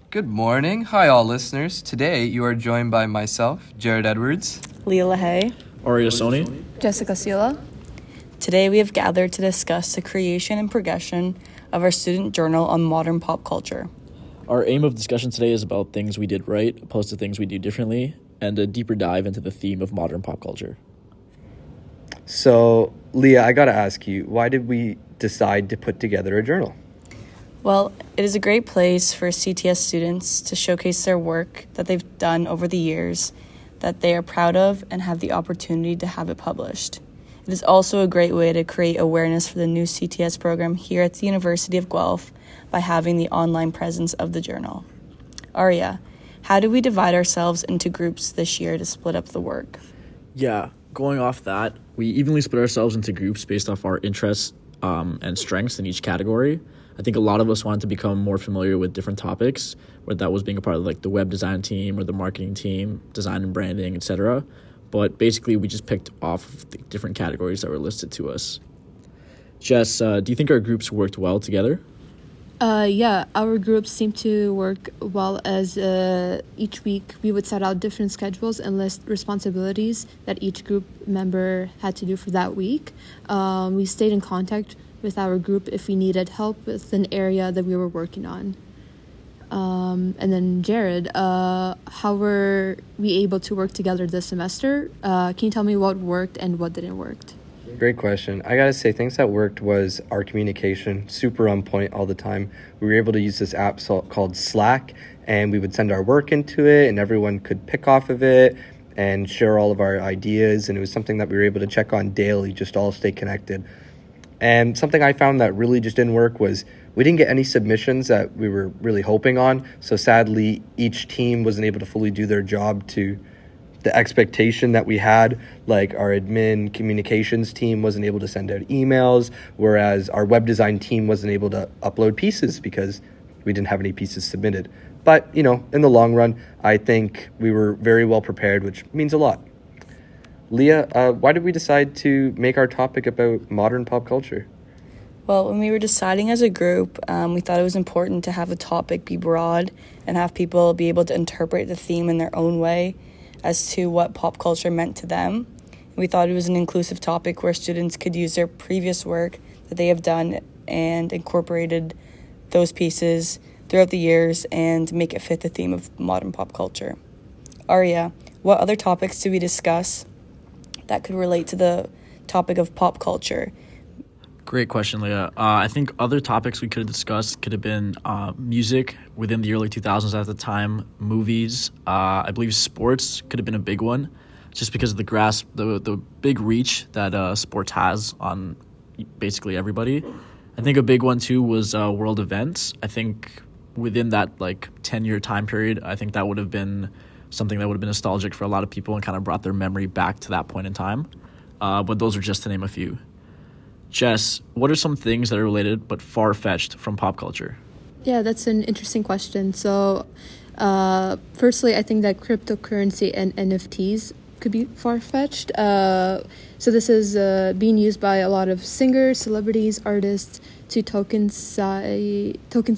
Good morning. Hi, all listeners. Today, you are joined by myself, Jared Edwards, Leah LaHaye, Aria Soni, Jessica Sila. Today we have gathered to discuss the creation and progression of our student journal on modern pop culture. Our aim of discussion today is about things we did right, opposed to things we do differently, and a deeper dive into the theme of modern pop culture. So, Leah, I gotta ask you, why did we decide to put together a journal? Well, it is a great place for CTS students to showcase their work that they've done over the years that they are proud of and have the opportunity to have it published. It is also a great way to create awareness for the new CTS program here at the University of Guelph by having the online presence of the journal. Aria, how do we divide ourselves into groups this year to split up the work? Yeah, going off that, we evenly split ourselves into groups based off our interests and strengths in each category. I think a lot of us wanted to become more familiar with different topics, whether that was being a part of like the web design team or the marketing team, design and branding, etc. But basically, we just picked off of the different categories that were listed to us. Jess, do you think our groups worked well together? Yeah, our groups seem to work well as each week we would set out different schedules and list responsibilities that each group member had to do for that week. We stayed in contact with our group if we needed help with an area that we were working on. And then Jared, how were we able to work together this semester? Can you tell me what worked and what didn't work? Great question. I gotta say, things that worked was our communication, super on point all the time. We were able to use this app called Slack, and we would send our work into it, and everyone could pick off of it and share all of our ideas, and it was something that we were able to check on daily, just all stay connected. And something I found that really just didn't work was we didn't get any submissions that we were really hoping on. So sadly, each team wasn't able to fully do their job to the expectation that we had. Like our admin communications team wasn't able to send out emails, whereas our web design team wasn't able to upload pieces because we didn't have any pieces submitted. But, in the long run, I think we were very well prepared, which means a lot. Leah, why did we decide to make our topic about modern pop culture? Well, when we were deciding as a group, we thought it was important to have the topic be broad and have people be able to interpret the theme in their own way as to what pop culture meant to them. We thought it was an inclusive topic where students could use their previous work that they have done and incorporated those pieces throughout the years and make it fit the theme of modern pop culture. Aria, what other topics did we discuss that could relate to the topic of pop culture? Great question, Leah. I think other topics we could have discussed could have been music within the early 2000s at the time, movies. I believe sports could have been a big one, just because of the big reach that sports has on basically everybody. I think a big one too was world events. I think within that 10-year time period, I think that would have been something that would have been nostalgic for a lot of people and kind of brought their memory back to that point in time. But those are just to name a few. Jess, what are some things that are related but far-fetched from pop culture? Yeah, that's an interesting question. So, firstly, I think that cryptocurrency and NFTs could be far-fetched. So this is being used by a lot of singers, celebrities, artists to tokensy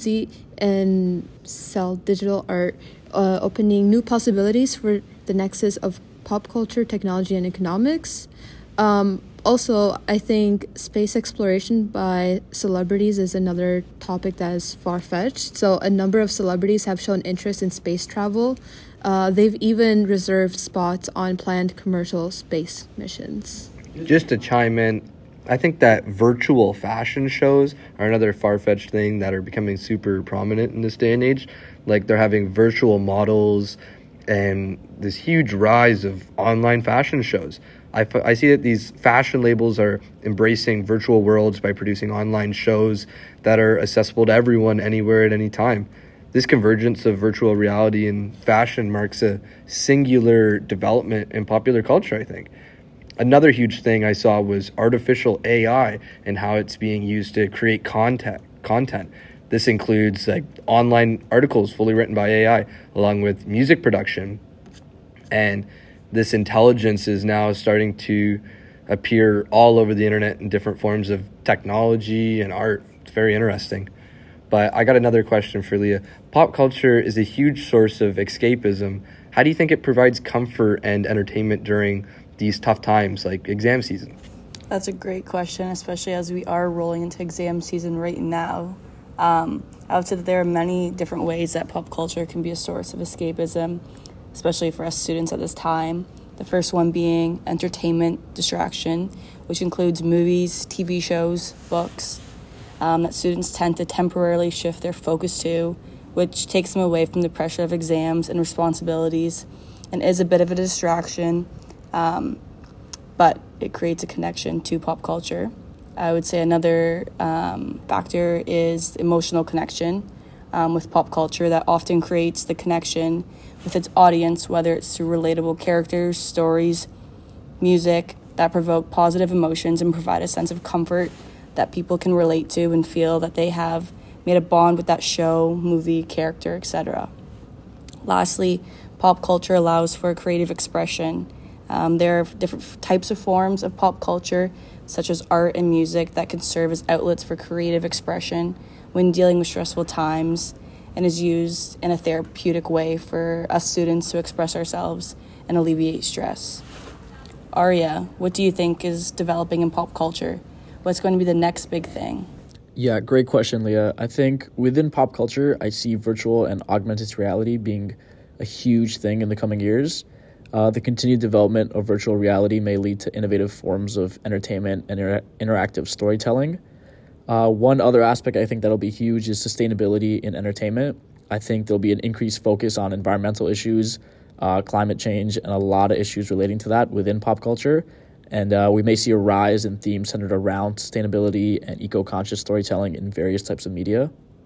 and sell digital art, opening new possibilities for the nexus of pop culture, technology, and economics. Also, I think space exploration by celebrities is another topic that is far-fetched. So a number of celebrities have shown interest in space travel. They've even reserved spots on planned commercial space missions. Just to chime in, I think that virtual fashion shows are another far-fetched thing that are becoming super prominent in this day and age. Like they're having virtual models and this huge rise of online fashion shows. I see that these fashion labels are embracing virtual worlds by producing online shows that are accessible to everyone anywhere at any time. This convergence of virtual reality and fashion marks a singular development in popular culture, I think. Another huge thing I saw was artificial AI and how it's being used to create content. This includes online articles fully written by AI, along with music production. And this intelligence is now starting to appear all over the internet in different forms of technology and art. It's very interesting. But I got another question for Leah. Pop culture is a huge source of escapism. How do you think it provides comfort and entertainment during these tough times like exam season? That's a great question, especially as we are rolling into exam season right now. I would say that there are many different ways that pop culture can be a source of escapism, especially for us students at this time. The first one being entertainment distraction, which includes movies, TV shows, books, that students tend to temporarily shift their focus to, which takes them away from the pressure of exams and responsibilities and is a bit of a distraction, but it creates a connection to pop culture. I would say another factor is emotional connection with pop culture that often creates the connection with its audience, whether it's through relatable characters, stories, music that provoke positive emotions and provide a sense of comfort that people can relate to and feel that they have made a bond with that show, movie, character, etc. Lastly, pop culture allows for creative expression. There are different types of forms of pop culture, such as art and music, that can serve as outlets for creative expression when dealing with stressful times and is used in a therapeutic way for us students to express ourselves and alleviate stress. Arya, what do you think is developing in pop culture? What's going to be the next big thing? Yeah, great question, Leah. I think within pop culture, I see virtual and augmented reality being a huge thing in the coming years. The continued development of virtual reality may lead to innovative forms of entertainment and interactive storytelling. One other aspect I think that'll be huge is sustainability in entertainment. I think there'll be an increased focus on environmental issues, climate change, and a lot of issues relating to that within pop culture. And we may see a rise in themes centered around sustainability and eco-conscious storytelling in various types of media.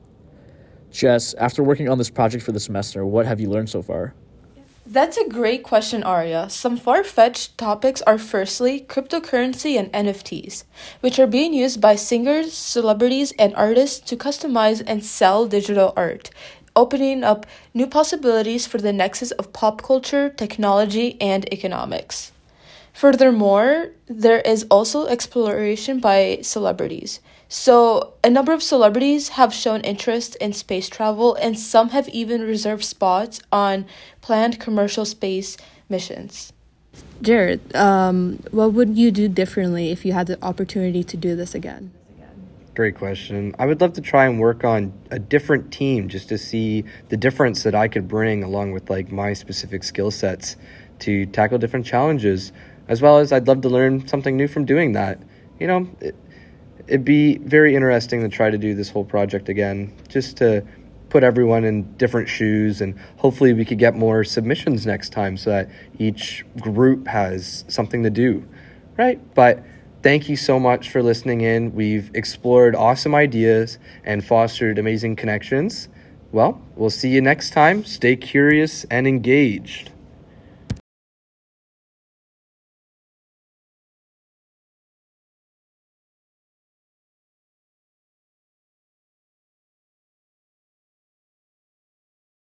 Jess, after working on this project for the semester, what have you learned so far? That's a great question, Arya. Some far-fetched topics are firstly cryptocurrency and NFTs, which are being used by singers, celebrities, and artists to customize and sell digital art, opening up new possibilities for the nexus of pop culture, technology, and economics. Furthermore, there is also exploration by celebrities. So, a number of celebrities have shown interest in space travel, and some have even reserved spots on planned commercial space missions. Jared, what would you do differently if you had the opportunity to do this again? Great question. I would love to try and work on a different team just to see the difference that I could bring along with like my specific skill sets to tackle different challenges. As well as I'd love to learn something new from doing that. You know, it'd be very interesting to try to do this whole project again, just to put everyone in different shoes, and hopefully we could get more submissions next time so that each group has something to do, right? But thank you so much for listening in. We've explored awesome ideas and fostered amazing connections. Well, we'll see you next time. Stay curious and engaged.